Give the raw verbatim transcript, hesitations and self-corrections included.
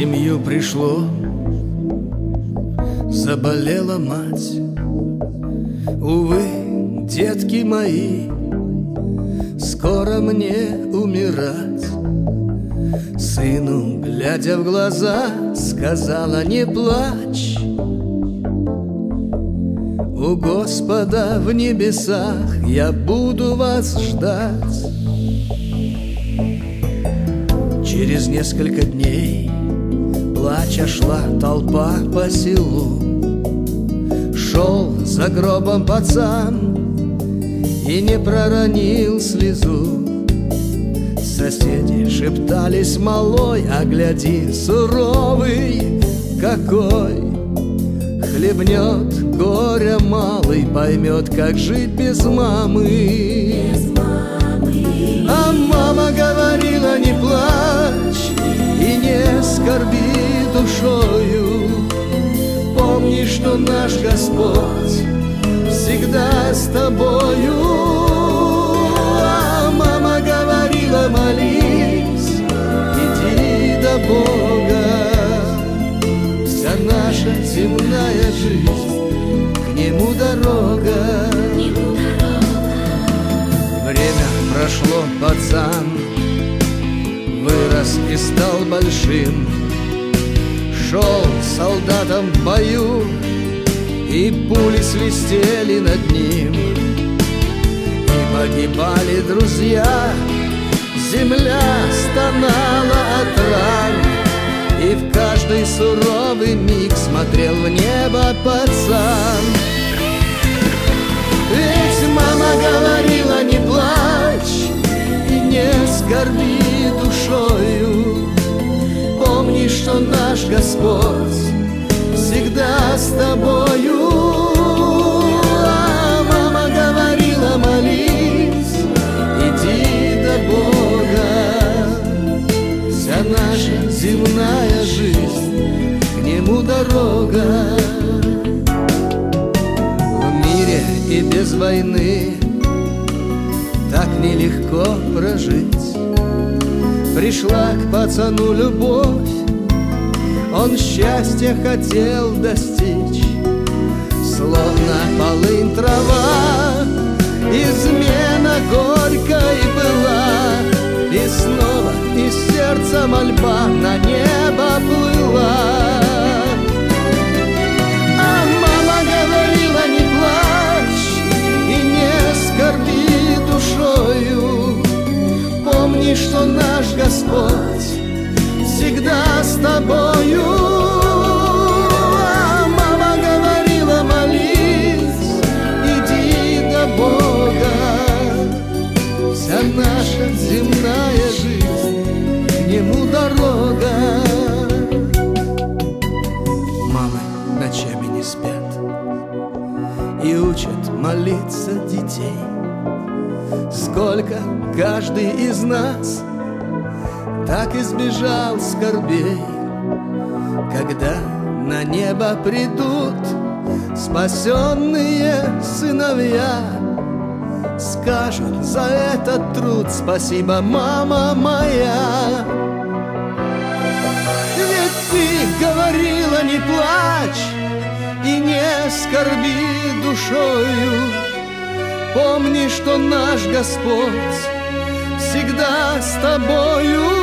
семью пришло, заболела мать. Увы, детки мои, скоро мне умирать. Сыну, глядя в глаза, сказала: не плачь. У Господа в небесах я буду вас ждать. Через несколько дней, плача, шла толпа по селу. Шел за гробом пацан и не проронил слезу. Соседи шептались: малой, а гляди, суровый какой. Хлебнет горя малый, поймет, как жить без мамы. Без мамы. А мама говорила: не плачь и не скорби душою. Помни, что наш Господь всегда с тобою. А мама говорила: молись, иди до Бога. Вся наша земная жизнь к Нему дорога. К Нему дорога. Время прошло, пацан вырос и стал большим. Шел солдатом в бою, и пули свистели над ним. И погибали друзья, земля стонала от ран. И в каждый суровый миг смотрел в небо пацан. Ведь мама говорила: не плачь и не скорби душою. Помни, что наш Господь всегда с тобою. А мама говорила: молись, иди до Бога. Вся наша земная жизнь к Нему дорога. В мире и без войны так нелегко прожить. Пришла к пацану любовь, он счастья хотел достичь. Словно полынь трава, измена горькой была. И снова из сердца мольба на небо плыла. А мама говорила: не плачь и не скорби душою. Помни, что наш Господь всегда с тобою. А мама говорила: молись, иди до Бога. Вся наша земная жизнь к Нему дорога. Мамы ночами не спят и учат молиться детей. Сколько каждый из нас так избежал скорбей. Когда на небо придут спасенные сыновья, скажут за этот труд: спасибо, мама моя. Ведь ты говорила: не плачь и не скорби душою. Помни, что наш Господь всегда с тобою.